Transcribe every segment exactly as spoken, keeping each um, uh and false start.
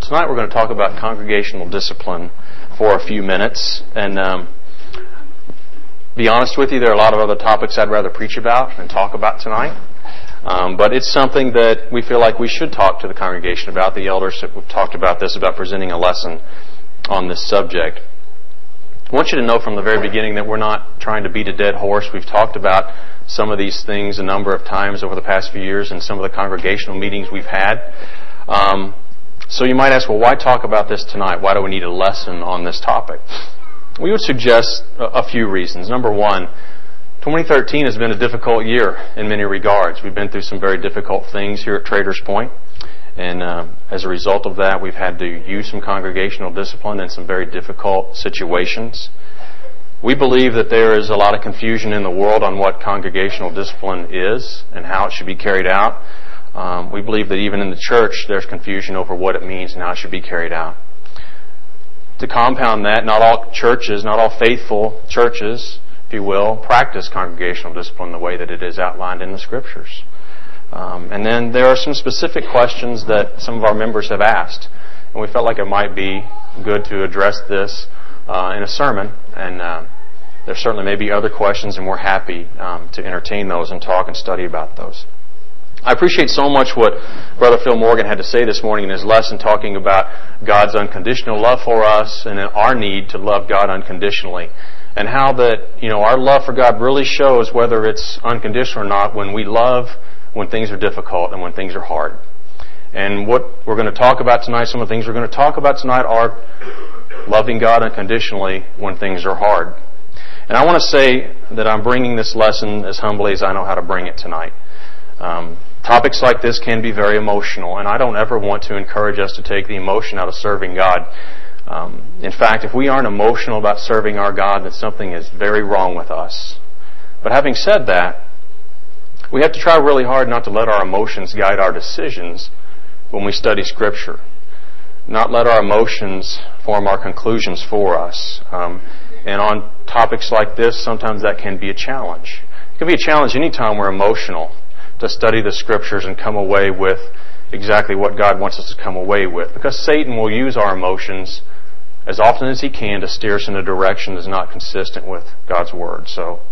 tonight we're going to talk about congregational discipline for a few minutes. And um, be honest with you, there are a lot of other topics I'd rather preach about and talk about tonight. Um, but it's something that we feel like we should talk to the congregation about. The elders have talked about this, about presenting a lesson on this subject. I want you to know from the very beginning that we're not trying to beat a dead horse. We've talked about some of these things a number of times over the past few years in some of the congregational meetings we've had. Um, so you might ask, well, why talk about this tonight? Why do we need a lesson on this topic? We would suggest a, a few reasons. Number one, twenty thirteen has been a difficult year in many regards. We've been through some very difficult things here at Traders Point. And uh, as a result of that, we've had to use some congregational discipline in some very difficult situations. We believe that there is a lot of confusion in the world on what congregational discipline is and how it should be carried out. Um, we believe that even in the church, there's confusion over what it means and how it should be carried out. To compound that, not all churches, not all faithful churches, if you will, practice congregational discipline the way that it is outlined in the Scriptures. Um, and then there are some specific questions that some of our members have asked, and we felt like it might be good to address this uh, in a sermon. And uh, there certainly may be other questions, and we're happy um, to entertain those and talk and study about those. I appreciate so much what Brother Phil Morgan had to say this morning in his lesson, talking about God's unconditional love for us and our need to love God unconditionally. And how that, you know, our love for God really shows, whether it's unconditional or not, when we love when things are difficult and when things are hard. And what we're going to talk about tonight, some of the things we're going to talk about tonight are loving God unconditionally when things are hard. And I want to say that I'm bringing this lesson as humbly as I know how to bring it tonight. Um, topics like this can be very emotional, and I don't ever want to encourage us to take the emotion out of serving God. Um, in fact, if we aren't emotional about serving our God, then something is very wrong with us. But having said that, we have to try really hard not to let our emotions guide our decisions when we study Scripture. Not let our emotions form our conclusions for us. Um, and on topics like this, sometimes that can be a challenge. It can be a challenge anytime we're emotional to study the Scriptures and come away with exactly what God wants us to come away with. Because Satan will use our emotions as often as he can to steer us in a direction that is not consistent with God's Word. So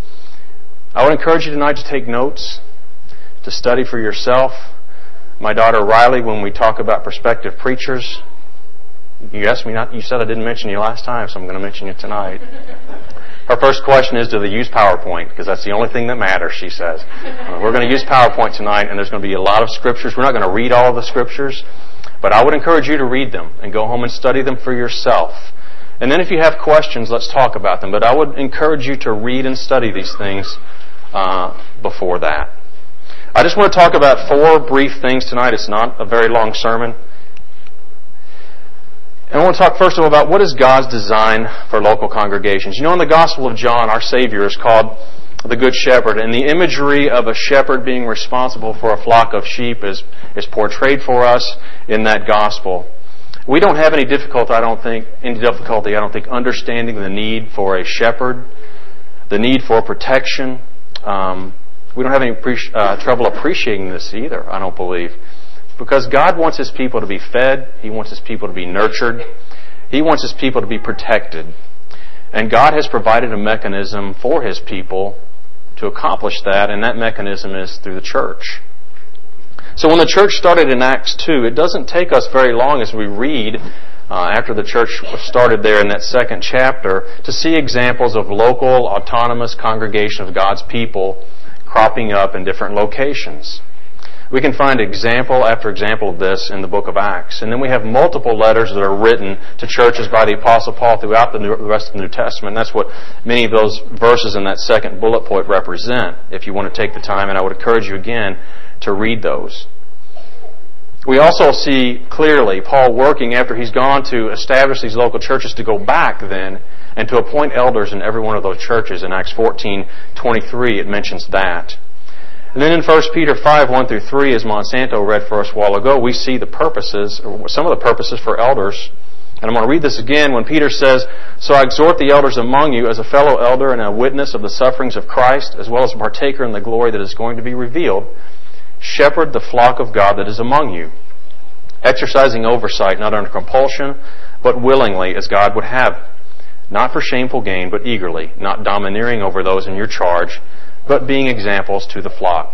I would encourage you tonight to take notes, to study for yourself. My daughter Riley, when we talk about prospective preachers, you asked me not, you said I didn't mention you last time, so I'm going to mention you tonight. Her first question is, do they use PowerPoint? Because that's the only thing that matters, she says. Uh, we're going to use PowerPoint tonight, and there's going to be a lot of Scriptures. We're not going to read all of the Scriptures, but I would encourage you to read them and go home and study them for yourself. And then if you have questions, let's talk about them. But I would encourage you to read and study these things uh, before that. I just want to talk about four brief things tonight. It's not a very long sermon. And I want to talk first of all about what is God's design for local congregations. You know, in the Gospel of John, our Savior is called the Good Shepherd, and the imagery of a shepherd being responsible for a flock of sheep is, is portrayed for us in that Gospel. We don't have any difficulty, I don't think, any difficulty, I don't think, understanding the need for a shepherd, the need for protection. Um, we don't have any pre- uh, trouble appreciating this either, I don't believe. Because God wants His people to be fed. He wants His people to be nurtured. He wants His people to be protected. And God has provided a mechanism for His people to accomplish that, and that mechanism is through the church. So when the church started in Acts two, it doesn't take us very long as we read uh, after the church started there in that second chapter to see examples of local, autonomous congregation of God's people cropping up in different locations. We can find example after example of this in the book of Acts. And then we have multiple letters that are written to churches by the Apostle Paul throughout the rest of the New Testament. And that's what many of those verses in that second bullet point represent, if you want to take the time. And I would encourage you again to read those. We also see clearly Paul working after he's gone to establish these local churches to go back then and to appoint elders in every one of those churches. In Acts fourteen twenty-three, it mentions that. And then in First Peter five, one through three, as Monsanto read for us a while ago, we see the purposes, or some of the purposes for elders. And I'm going to read this again when Peter says, "So I exhort the elders among you as a fellow elder and a witness of the sufferings of Christ, as well as a partaker in the glory that is going to be revealed. Shepherd the flock of God that is among you, exercising oversight not under compulsion, but willingly as God would have, not for shameful gain, but eagerly, not domineering over those in your charge, but being examples to the flock.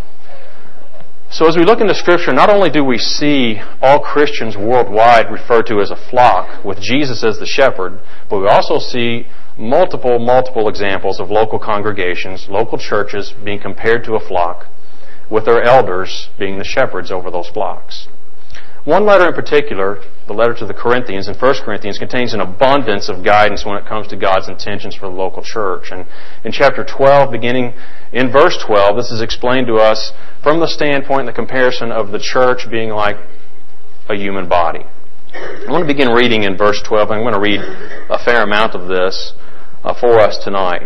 So as we look into Scripture, not only do we see all Christians worldwide referred to as a flock, with Jesus as the shepherd, but we also see multiple, multiple examples of local congregations, local churches being compared to a flock, with their elders being the shepherds over those flocks. One letter in particular, the letter to the Corinthians in First Corinthians, contains an abundance of guidance when it comes to God's intentions for the local church. And in chapter twelve, beginning in verse twelve, this is explained to us from the standpoint and the comparison of the church being like a human body. I want to begin reading in verse twelve. I'm going to read a fair amount of this uh, for us tonight.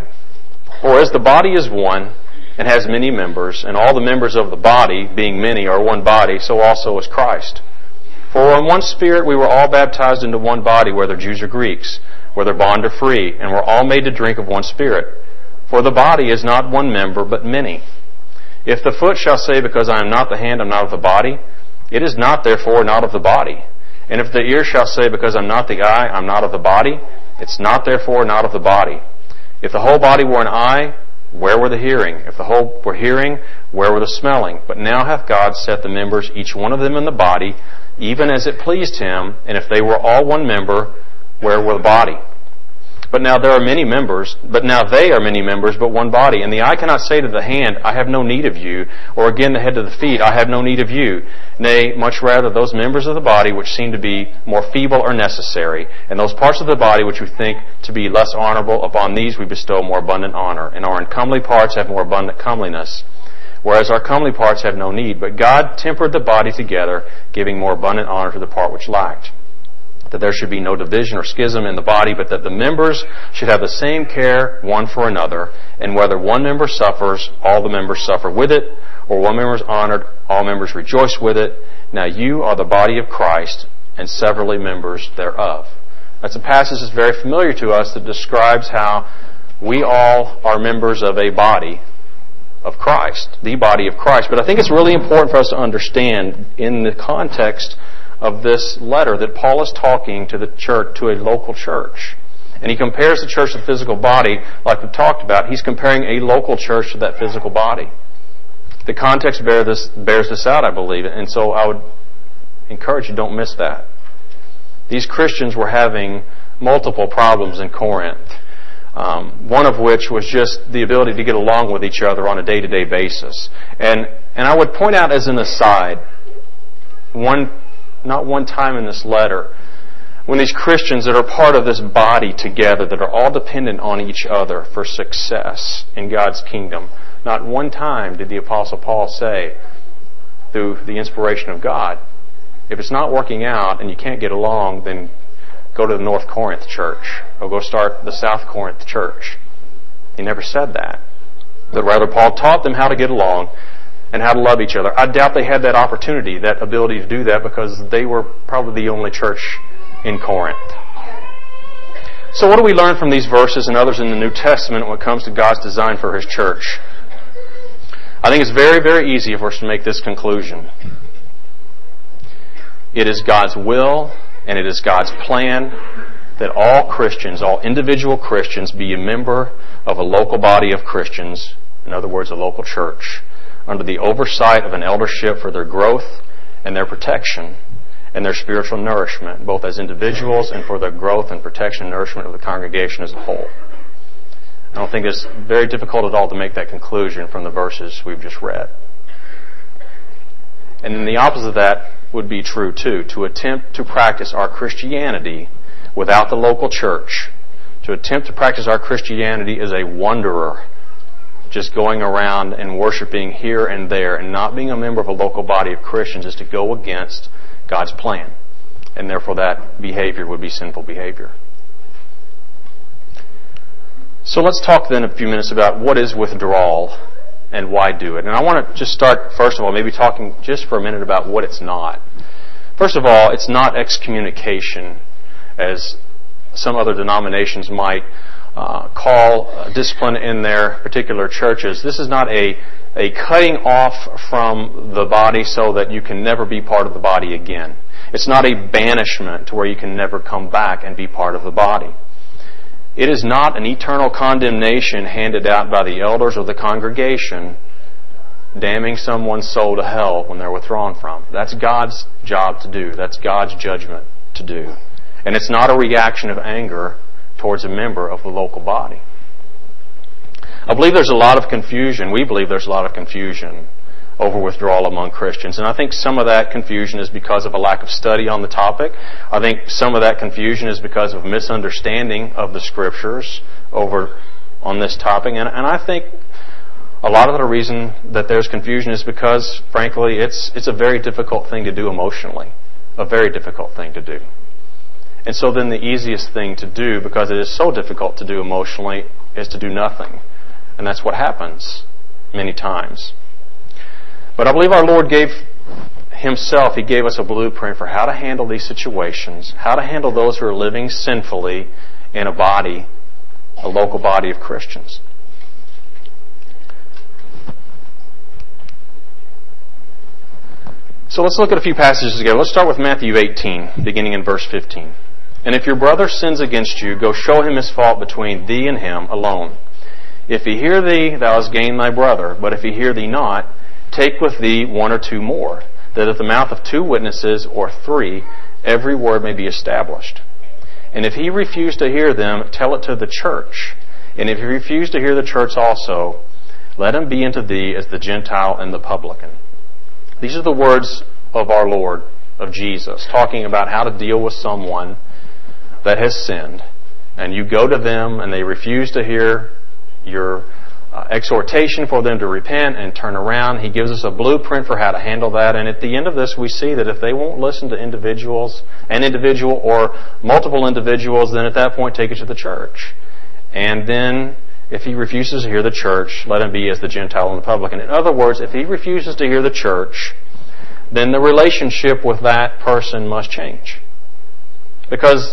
For as the body is one, and has many members, and all the members of the body, being many, are one body, so also is Christ. For in one Spirit we were all baptized into one body, whether Jews or Greeks, whether bond or free, and were all made to drink of one Spirit. For the body is not one member, but many. If the foot shall say, because I am not the hand, I am not of the body, it is not therefore not of the body. And if the ear shall say, because I am not the eye, I am not of the body, it's not therefore not of the body. If the whole body were an eye, where were the hearing? If the whole were hearing, where were the smelling? But now hath God set the members, each one of them in the body, even as it pleased Him, and if they were all one member, where were the body? But now there are many members, but now they are many members, but one body. And the eye cannot say to the hand, I have no need of you, or again the head to the feet, I have no need of you. Nay, much rather those members of the body which seem to be more feeble are necessary, and those parts of the body which we think to be less honorable, upon these we bestow more abundant honor, and our uncomely parts have more abundant comeliness. Whereas our comely parts have no need, but God tempered the body together, giving more abundant honor to the part which lacked. That there should be no division or schism in the body, but that the members should have the same care one for another, and whether one member suffers, all the members suffer with it, or one member is honored, all members rejoice with it. Now you are the body of Christ, and severally members thereof. That's a passage that's very familiar to us that describes how we all are members of a body of Christ, the body of Christ. But I think it's really important for us to understand in the context of this letter that Paul is talking to the church, to a local church. And he compares the church to the physical body, like we've talked about. He's comparing a local church to that physical body. The context bear this, bears this out, I believe, and so I would encourage you, don't miss that. These Christians were having multiple problems in Corinth. Um, one of which was just the ability to get along with each other on a day-to-day basis. And and I would point out as an aside, one not one time in this letter, when these Christians that are part of this body together, that are all dependent on each other for success in God's kingdom, not one time did the Apostle Paul say, through the inspiration of God, if it's not working out and you can't get along, then go to the North Corinth church, or go start the South Corinth church. He never said that. But rather, Paul taught them how to get along and how to love each other. I doubt they had that opportunity, that ability to do that, because they were probably the only church in Corinth. So what do we learn from these verses and others in the New Testament when it comes to God's design for His church? I think it's very, very easy for us to make this conclusion. It is God's will and it is God's plan that all Christians, all individual Christians, be a member of a local body of Christians, in other words, a local church, under the oversight of an eldership for their growth and their protection and their spiritual nourishment, both as individuals and for the growth and protection and nourishment of the congregation as a whole. I don't think it's very difficult at all to make that conclusion from the verses we've just read. And then the opposite of that would be true too. To attempt to practice our Christianity without the local church, to attempt to practice our Christianity as a wanderer, just going around and worshiping here and there and not being a member of a local body of Christians, is to go against God's plan. And therefore that behavior would be sinful behavior. So let's talk then a few minutes about what is withdrawal and why do it. And I want to just start, first of all, maybe talking just for a minute about what it's not. First of all, it's not excommunication, as some other denominations might uh, call uh, discipline in their particular churches. This is not a, a cutting off from the body so that you can never be part of the body again. It's not a banishment to where you can never come back and be part of the body. It is not an eternal condemnation handed out by the elders or the congregation damning someone's soul to hell when they're withdrawn from. That's God's job to do. That's God's judgment to do. And it's not a reaction of anger towards a member of the local body. I believe there's a lot of confusion. We believe there's a lot of confusion over withdrawal among Christians. And I think some of that confusion is because of a lack of study on the topic. I think some of that confusion is because of misunderstanding of the Scriptures over on this topic. And, and I think a lot of the reason that there's confusion is because, frankly, it's it's a very difficult thing to do emotionally. A very difficult thing to do. And so then the easiest thing to do, because it is so difficult to do emotionally, is to do nothing. And that's what happens many times. But I believe our Lord gave Himself, He gave us a blueprint for how to handle these situations, how to handle those who are living sinfully in a body, a local body of Christians. So let's look at a few passages together. Let's start with Matthew eighteen, beginning in verse fifteen. And if your brother sins against you, go show him his fault between thee and him alone. If he hear thee, thou hast gained thy brother. But if he hear thee not, take with thee one or two more, that at the mouth of two witnesses or three every word may be established. And if he refuse to hear them, tell it to the church. And if he refuse to hear the church also, let him be unto thee as the Gentile and the publican. These are the words of our Lord, of Jesus, talking about how to deal with someone that has sinned. And you go to them and they refuse to hear your uh, exhortation for them to repent and turn around. He gives us a blueprint for how to handle that. And at the end of this, we see that if they won't listen to individuals, an individual or multiple individuals, then at that point take it to the church. And then if he refuses to hear the church, let him be as the Gentile and the publican. In other words, if he refuses to hear the church, then the relationship with that person must change. Because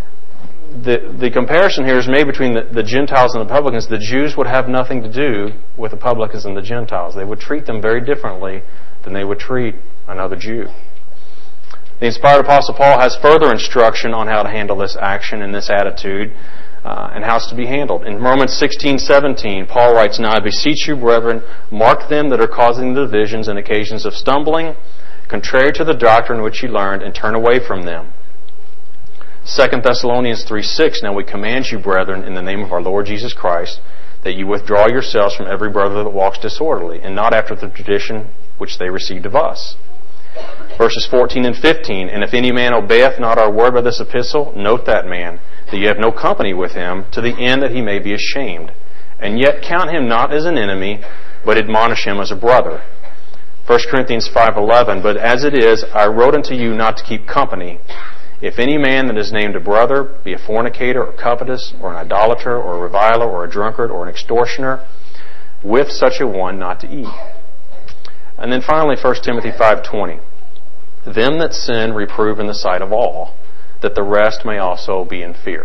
the the comparison here is made between the, the Gentiles and the publicans. The Jews would have nothing to do with the publicans and the Gentiles. They would treat them very differently than they would treat another Jew. The inspired Apostle Paul has further instruction on how to handle this action and this attitude uh, and how it's to be handled. In Romans sixteen seventeen, Paul writes, Now I beseech you, brethren, mark them that are causing the divisions and occasions of stumbling, contrary to the doctrine which ye learned, and turn away from them. Second Thessalonians three six, Now we command you, brethren, in the name of our Lord Jesus Christ, that you withdraw yourselves from every brother that walks disorderly, and not after the tradition which they received of us. Verses fourteen and fifteen, And if any man obeyeth not our word by this epistle, note that man, that you have no company with him, to the end that he may be ashamed. And yet count him not as an enemy, but admonish him as a brother. First Corinthians five eleven, But as it is, I wrote unto you not to keep company. If any man that is named a brother be a fornicator or covetous or an idolater or a reviler or a drunkard or an extortioner, with such a one not to eat. And then finally, First Timothy five twenty, Them that sin reprove in the sight of all, that the rest may also be in fear.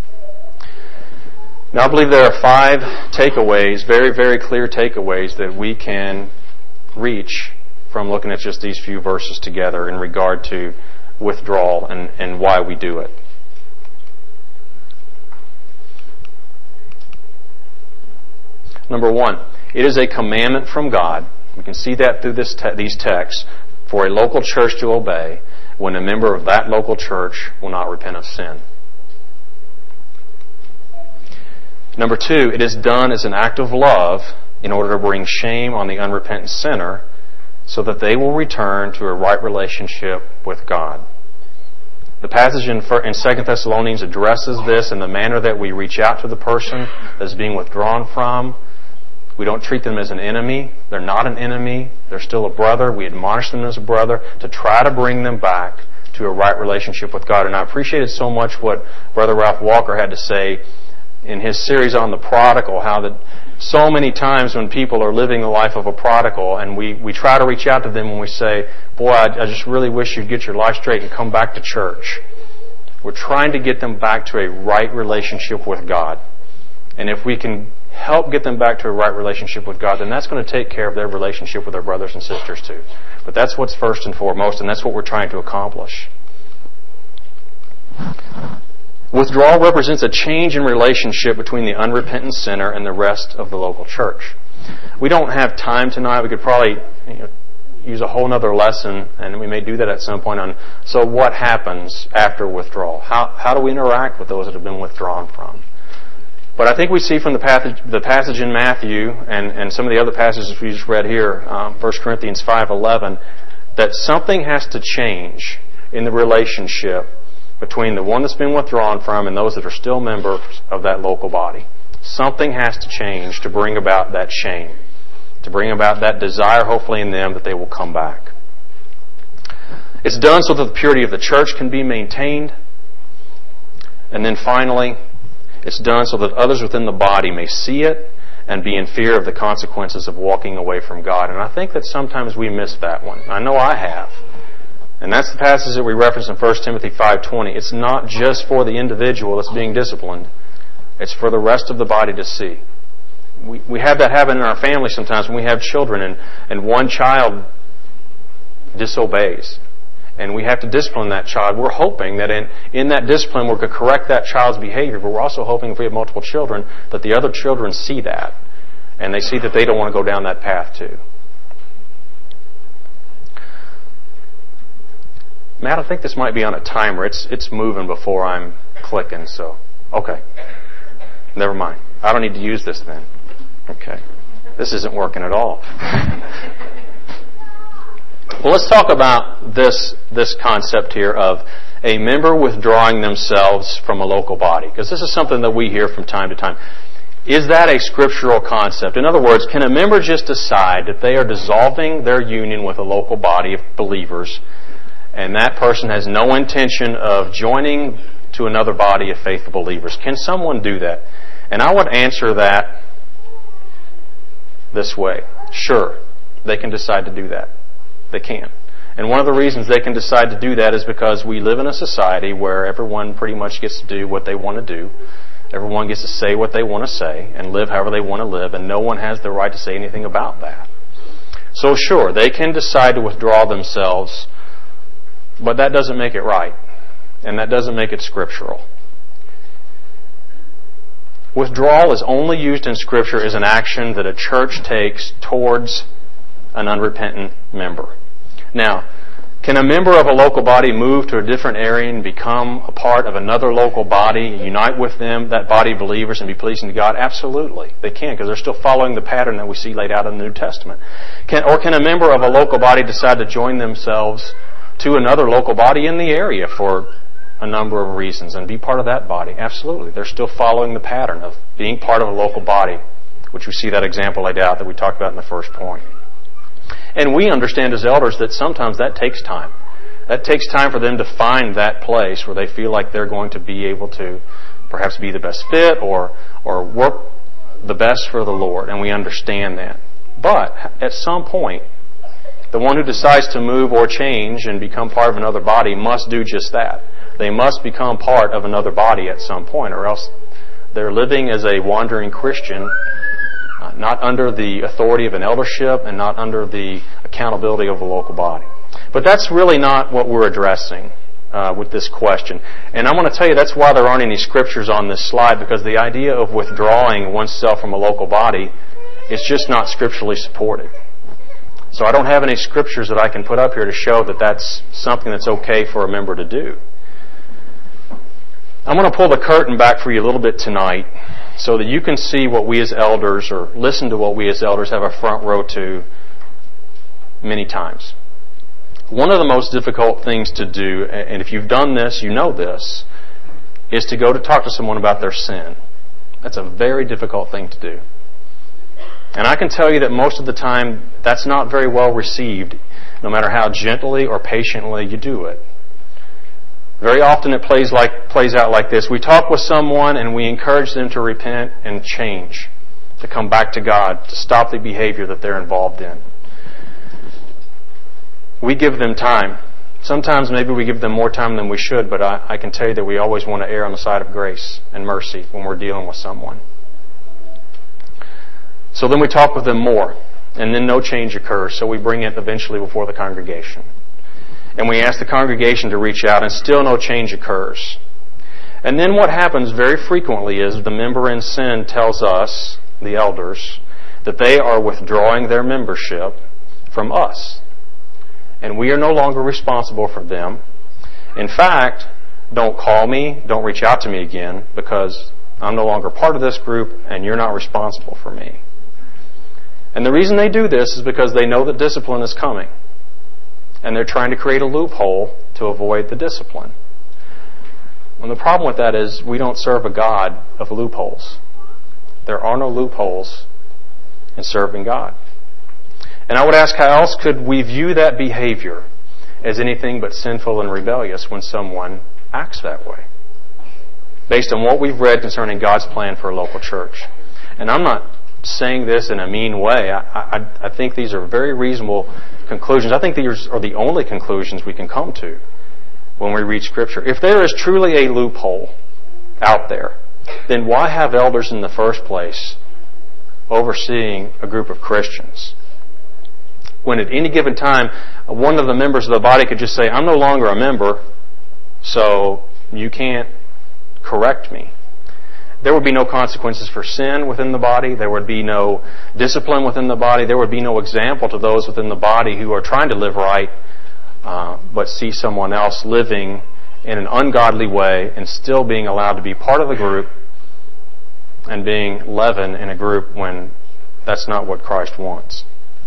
Now I believe there are five takeaways, very, very clear takeaways that we can reach from looking at just these few verses together in regard to withdrawal and, and why we do it. Number one, it is a commandment from God. We can see that through this te- these texts for a local church to obey when a member of that local church will not repent of sin. Number two, it is done as an act of love in order to bring shame on the unrepentant sinner so that they will return to a right relationship with God. The passage in Second Thessalonians addresses this in the manner that we reach out to the person that is being withdrawn from. We don't treat them as an enemy. They're not an enemy. They're still a brother. We admonish them as a brother to try to bring them back to a right relationship with God. And I appreciated so much what Brother Ralph Walker had to say in his series on the prodigal, how that so many times when people are living the life of a prodigal and we, we try to reach out to them and we say, boy, I, I just really wish you'd get your life straight and come back to church. We're trying to get them back to a right relationship with God. And if we can help get them back to a right relationship with God, then that's going to take care of their relationship with their brothers and sisters too. But that's what's first and foremost, and that's what we're trying to accomplish. Withdrawal represents a change in relationship between the unrepentant sinner and the rest of the local church. We don't have time tonight. We could probably you know, use a whole other lesson, and we may do that at some point on, so what happens after withdrawal? How, how do we interact with those that have been withdrawn from? But I think we see from the passage, the passage in Matthew and, and some of the other passages we just read here, um, First Corinthians five eleven, that something has to change in the relationship between the one that's been withdrawn from and those that are still members of that local body. Something has to change to bring about that shame, to bring about that desire, hopefully in them, that they will come back. It's done so that the purity of the church can be maintained. And then finally, it's done so that others within the body may see it and be in fear of the consequences of walking away from God. And I think that sometimes we miss that one. I know I have. And that's the passage that we reference in First Timothy five twenty. It's not just for the individual that's being disciplined. It's for the rest of the body to see. We we have that happen in our family sometimes when we have children and, and one child disobeys. And we have to discipline that child. We're hoping that in, in that discipline we could correct that child's behavior, but we're also hoping if we have multiple children that the other children see that and they see that they don't want to go down that path too. Matt, I think this might be on a timer. It's it's moving before I'm clicking, so okay. Never mind. I don't need to use this then. Okay. This isn't working at all. Well, let's talk about this this concept here of a member withdrawing themselves from a local body, because this is something that we hear from time to time. Is that a scriptural concept? In other words, can a member just decide that they are dissolving their union with a local body of believers, and that person has no intention of joining to another body of faithful believers? Can someone do that? And I would answer that this way. Sure, they can decide to do that. They can. And one of the reasons they can decide to do that is because we live in a society where everyone pretty much gets to do what they want to do. Everyone gets to say what they want to say and live however they want to live, and no one has the right to say anything about that. So sure, they can decide to withdraw themselves, but that doesn't make it right, and that doesn't make it scriptural. Withdrawal is only used in Scripture as an action that a church takes towards an unrepentant member. Now, can a member of a local body move to a different area and become a part of another local body, unite with them, that body of believers, and be pleasing to God? Absolutely. They can, because they're still following the pattern that we see laid out in the New Testament. Can, or can a member of a local body decide to join themselves to another local body in the area for a number of reasons and be part of that body? Absolutely. They're still following the pattern of being part of a local body, which we see that example laid out that we talked about in the first point. And we understand as elders that sometimes that takes time. That takes time for them to find that place where they feel like they're going to be able to perhaps be the best fit or or work the best for the Lord, and we understand that. But at some point, the one who decides to move or change and become part of another body must do just that. They must become part of another body at some point, or else they're living as a wandering Christian, uh, not under the authority of an eldership and not under the accountability of a local body. But that's really not what we're addressing uh, with this question. And I'm going to tell you that's why there aren't any scriptures on this slide, because the idea of withdrawing oneself from a local body is just not scripturally supported. So I don't have any scriptures that I can put up here to show that that's something that's okay for a member to do. I'm going to pull the curtain back for you a little bit tonight so that you can see what we as elders, or listen to what we as elders have a front row to many times. One of the most difficult things to do, and if you've done this, you know this, is to go to talk to someone about their sin. That's a very difficult thing to do. And I can tell you that most of the time that's not very well received, no matter how gently or patiently you do it. Very often it plays like plays out like this. We talk with someone and we encourage them to repent and change, to come back to God, to stop the behavior that they're involved in. We give them time. Sometimes maybe we give them more time than we should, but I, I can tell you that we always want to err on the side of grace and mercy when we're dealing with someone. So then we talk with them more, and then no change occurs, so we bring it eventually before the congregation. And we ask the congregation to reach out, and still no change occurs. And then what happens very frequently is the member in sin tells us, the elders, that they are withdrawing their membership from us. And we are no longer responsible for them. In fact, don't call me, don't reach out to me again, because I'm no longer part of this group and you're not responsible for me. And the reason they do this is because they know that discipline is coming. And they're trying to create a loophole to avoid the discipline. And the problem with that is we don't serve a God of loopholes. There are no loopholes in serving God. And I would ask, how else could we view that behavior as anything but sinful and rebellious when someone acts that way? Based on what we've read concerning God's plan for a local church. And I'm not saying this in a mean way. I, I, I think these are very reasonable conclusions. I think these are the only conclusions we can come to when we read Scripture. If there is truly a loophole out there, then why have elders in the first place overseeing a group of Christians? When at any given time, one of the members of the body could just say, I'm no longer a member, so you can't correct me. There would be no consequences for sin within the body. There would be no discipline within the body. There would be no example to those within the body who are trying to live right, uh, but see someone else living in an ungodly way and still being allowed to be part of the group and being leaven in a group when that's not what Christ wants.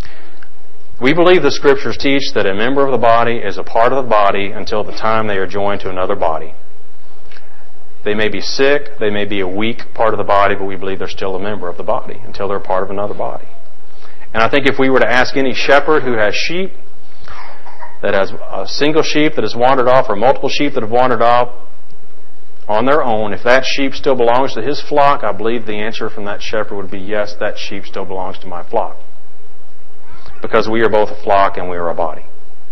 We believe the Scriptures teach that a member of the body is a part of the body until the time they are joined to another body. They may be sick, they may be a weak part of the body, but we believe they're still a member of the body until they're part of another body. And I think if we were to ask any shepherd who has sheep, that has a single sheep that has wandered off or multiple sheep that have wandered off on their own, if that sheep still belongs to his flock, I believe the answer from that shepherd would be, yes, that sheep still belongs to my flock. Because we are both a flock and we are a body.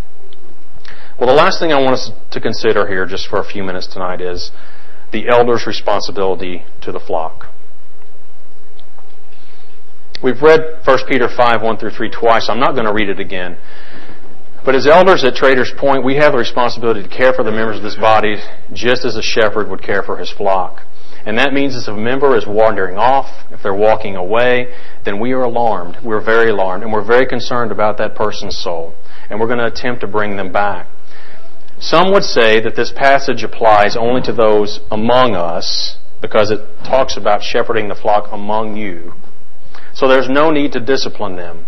Well, the last thing I want us to consider here just for a few minutes tonight is the elder's responsibility to the flock. We've read First Peter five, one through three twice. I'm not going to read it again. But as elders at Traders Point, we have the responsibility to care for the members of this body just as a shepherd would care for his flock. And that means if a member is wandering off, if they're walking away, then we are alarmed. We're very alarmed. And we're very concerned about that person's soul. And we're going to attempt to bring them back. Some would say that this passage applies only to those among us because it talks about shepherding the flock among you. So there's no need to discipline them.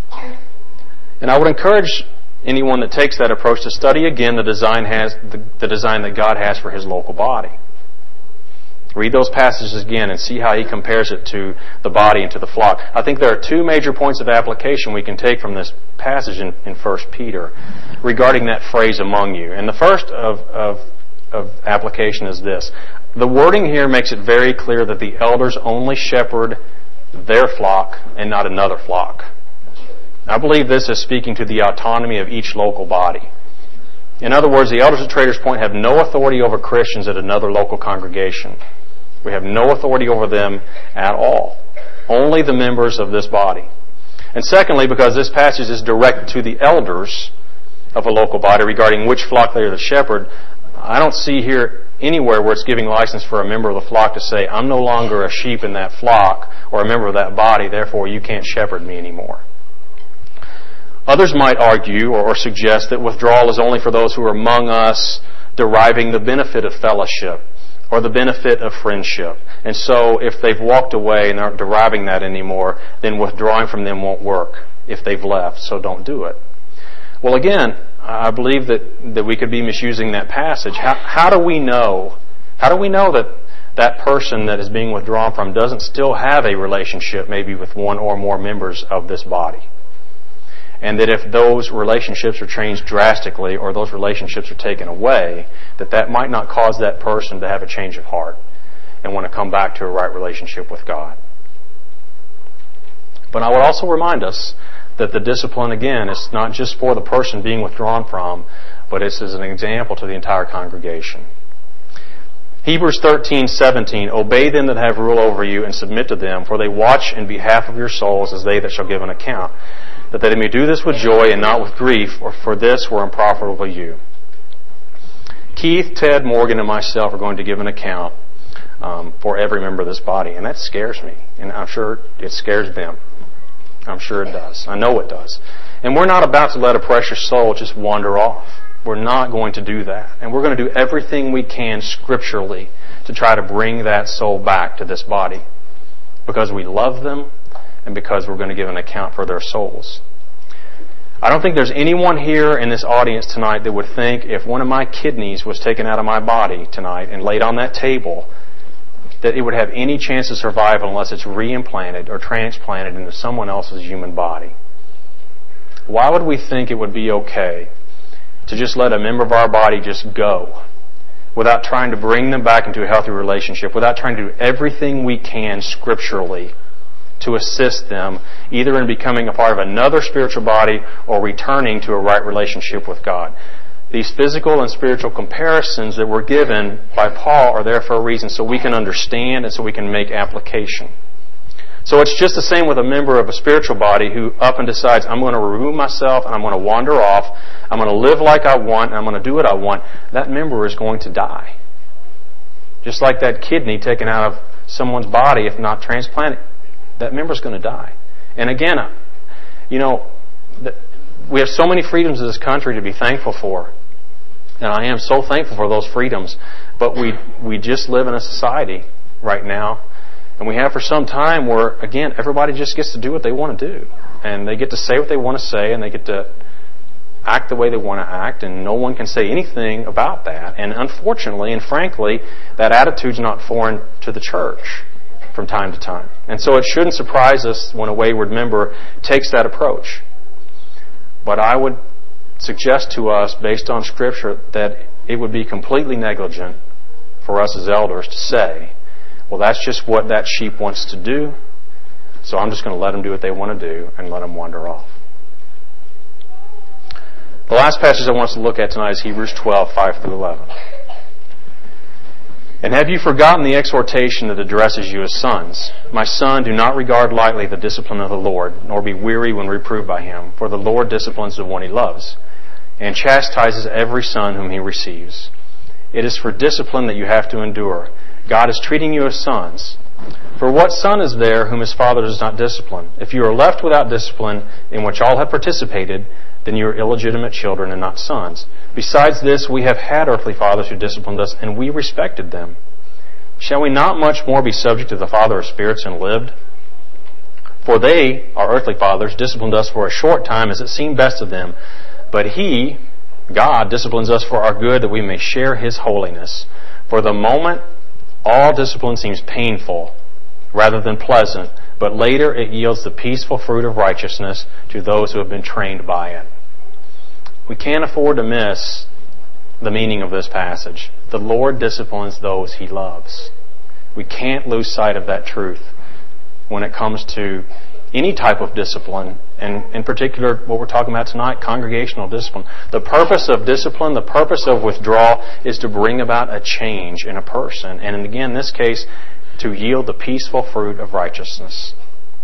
And I would encourage anyone that takes that approach to study again the design has the, the design that God has for His local body. Read those passages again and see how He compares it to the body and to the flock. I think there are two major points of application we can take from this passage in, in First Peter regarding that phrase among you. And the first of, of, of application is this. The wording here makes it very clear that the elders only shepherd their flock and not another flock. I believe this is speaking to the autonomy of each local body. In other words, the elders at Traders Point have no authority over Christians at another local congregation. We have no authority over them at all. Only the members of this body. And secondly, because this passage is directed to the elders of a local body regarding which flock they are to shepherd, I don't see here anywhere where it's giving license for a member of the flock to say, I'm no longer a sheep in that flock or a member of that body, therefore you can't shepherd me anymore. Others might argue or suggest that withdrawal is only for those who are among us deriving the benefit of fellowship or the benefit of friendship. And so if they've walked away and aren't deriving that anymore, then withdrawing from them won't work if they've left, so don't do it. Well, again, I believe that, that we could be misusing that passage. How, how do we know? How do we know that that person that is being withdrawn from doesn't still have a relationship maybe with one or more members of this body? And that if those relationships are changed drastically or those relationships are taken away, that that might not cause that person to have a change of heart and want to come back to a right relationship with God. But I would also remind us that the discipline, again, is not just for the person being withdrawn from, but it's as an example to the entire congregation. Hebrews thirteen seventeen, obey them that have rule over you and submit to them, for they watch in behalf of your souls as they that shall give an account, that they may do this with joy and not with grief, or for this were unprofitable to you. Keith, Ted, Morgan, and myself are going to give an account um, for every member of this body, and that scares me, and I'm sure it scares them. I'm sure it does. I know it does. And we're not about to let a precious soul just wander off. We're not going to do that. And we're going to do everything we can scripturally to try to bring that soul back to this body, because we love them and because we're going to give an account for their souls. I don't think there's anyone here in this audience tonight that would think if one of my kidneys was taken out of my body tonight and laid on that table, that it would have any chance of survival unless it's reimplanted or transplanted into someone else's human body. Why would we think it would be okay to just let a member of our body just go without trying to bring them back into a healthy relationship, without trying to do everything we can scripturally to assist them either in becoming a part of another spiritual body or returning to a right relationship with God? These physical and spiritual comparisons that were given by Paul are there for a reason, so we can understand and so we can make application. So it's just the same with a member of a spiritual body who up and decides, I'm going to remove myself and I'm going to wander off, I'm going to live like I want, and I'm going to do what I want. That member is going to die. Just like that kidney taken out of someone's body, if not transplanted, that member is going to die. And again, you know, we have so many freedoms in this country to be thankful for. And I am so thankful for those freedoms. But we we just live in a society right now, and we have for some time where, again, everybody just gets to do what they want to do. And they get to say what they want to say, and they get to act the way they want to act, and no one can say anything about that. And unfortunately and frankly, that attitude's not foreign to the church from time to time. And so it shouldn't surprise us when a wayward member takes that approach. But I would suggest to us, based on Scripture, that it would be completely negligent for us as elders to say, well, that's just what that sheep wants to do, so I'm just going to let them do what they want to do and let them wander off. The last passage I want us to look at tonight is Hebrews twelve, five through eleven. And have you forgotten the exhortation that addresses you as sons? My son, do not regard lightly the discipline of the Lord, nor be weary when reproved by him. For the Lord disciplines the one he loves, and chastises every son whom he receives. It is for discipline that you have to endure. God is treating you as sons. For what son is there whom his father does not discipline? If you are left without discipline, in which all have participated, then you are illegitimate children and not sons. Besides this, we have had earthly fathers who disciplined us, and we respected them. Shall we not much more be subject to the Father of spirits and lived? For they, our earthly fathers, disciplined us for a short time as it seemed best to them. But He, God, disciplines us for our good, that we may share His holiness. For the moment, all discipline seems painful rather than pleasant, but later it yields the peaceful fruit of righteousness to those who have been trained by it. We can't afford to miss the meaning of this passage. The Lord disciplines those He loves. We can't lose sight of that truth when it comes to any type of discipline, and in particular what we're talking about tonight, congregational discipline. The purpose of discipline, the purpose of withdrawal is to bring about a change in a person, and again, in this case, to yield the peaceful fruit of righteousness.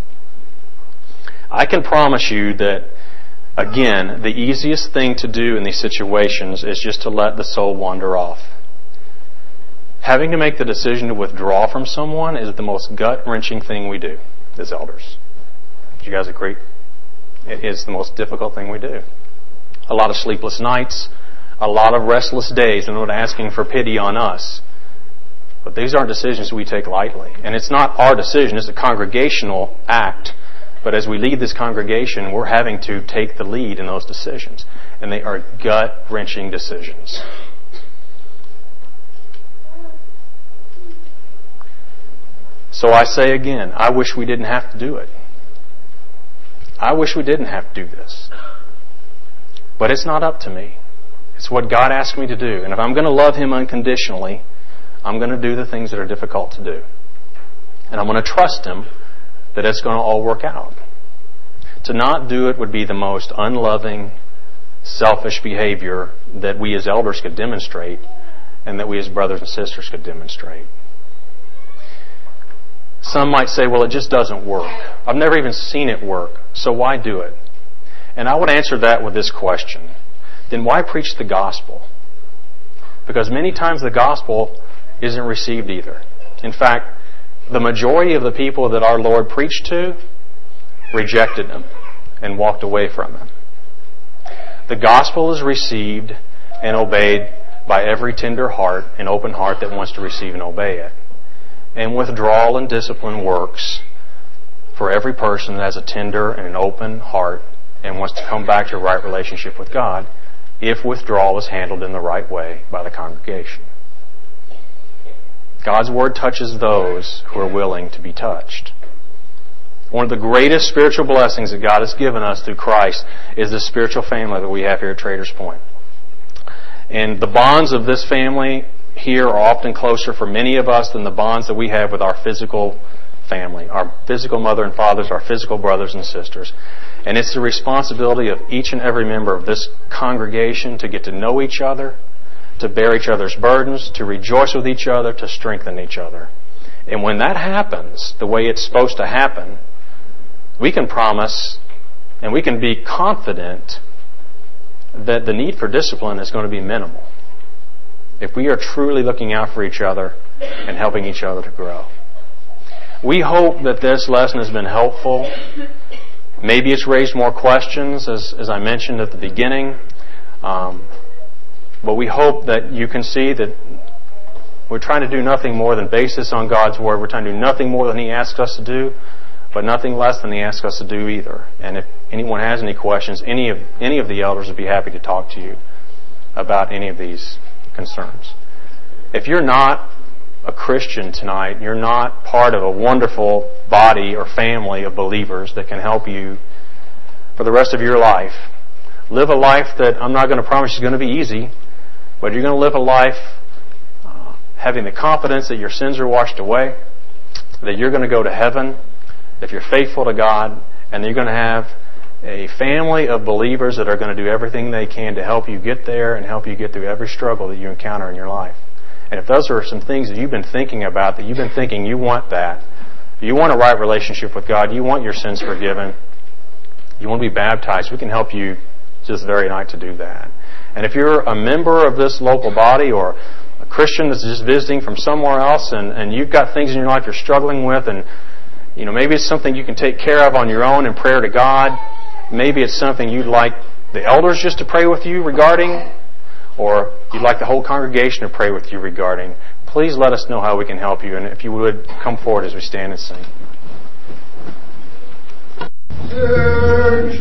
I can promise you that, again, the easiest thing to do in these situations is just to let the soul wander off. Having to make the decision to withdraw from someone is the most gut-wrenching thing we do as elders. Do you guys agree? It is the most difficult thing we do. A lot of sleepless nights, a lot of restless days, and not asking for pity on us. But these aren't decisions we take lightly. And it's not our decision, it's a congregational act. But as we lead this congregation, we're having to take the lead in those decisions. And they are gut-wrenching decisions. So I say again, I wish we didn't have to do it. I wish we didn't have to do this. But it's not up to me. It's what God asked me to do. And if I'm going to love Him unconditionally, I'm going to do the things that are difficult to do. And I'm going to trust Him that it's going to all work out. To not do it would be the most unloving, selfish behavior that we as elders could demonstrate. and that we as brothers and sisters could demonstrate. Some might say, well, it just doesn't work. I've never even seen it work, so why do it? And I would answer that with this question. Then why preach the gospel? Because many times the gospel isn't received either. In fact, the majority of the people that our Lord preached to rejected Him and walked away from Him. The gospel is received and obeyed by every tender heart and open heart that wants to receive and obey it. And withdrawal and discipline works for every person that has a tender and an open heart and wants to come back to a right relationship with God, if withdrawal is handled in the right way by the congregation. God's Word touches those who are willing to be touched. One of the greatest spiritual blessings that God has given us through Christ is the spiritual family that we have here at Traders Point. And the bonds of this family here are often closer for many of us than the bonds that we have with our physical family, our physical mother and fathers, our physical brothers and sisters. And it's the responsibility of each and every member of this congregation to get to know each other, to bear each other's burdens, to rejoice with each other, to strengthen each other. And when that happens the way it's supposed to happen, we can promise and we can be confident that the need for discipline is going to be minimal if we are truly looking out for each other and helping each other to grow. We hope that this lesson has been helpful. Maybe it's raised more questions, as, as I mentioned at the beginning. Um, but we hope that you can see that we're trying to do nothing more than base this on God's Word. We're trying to do nothing more than He asks us to do, but nothing less than He asks us to do either. And if anyone has any questions, any of any of the elders would be happy to talk to you about any of these concerns. If you're not a Christian tonight, you're not part of a wonderful body or family of believers that can help you for the rest of your life. Live a life that I'm not going to promise is going to be easy, but you're going to live a life uh, having the confidence that your sins are washed away, that you're going to go to heaven if you're faithful to God, and you're going to have a family of believers that are going to do everything they can to help you get there and help you get through every struggle that you encounter in your life. And if those are some things that you've been thinking about, that you've been thinking you want that, you want a right relationship with God, you want your sins forgiven, you want to be baptized, we can help you this very night to do that. And if you're a member of this local body or a Christian that's just visiting from somewhere else and, and you've got things in your life you're struggling with, and you know maybe it's something you can take care of on your own in prayer to God, maybe it's something you'd like the elders just to pray with you regarding, or you'd like the whole congregation to pray with you regarding, please let us know how we can help you. And if you would, come forward as we stand and sing.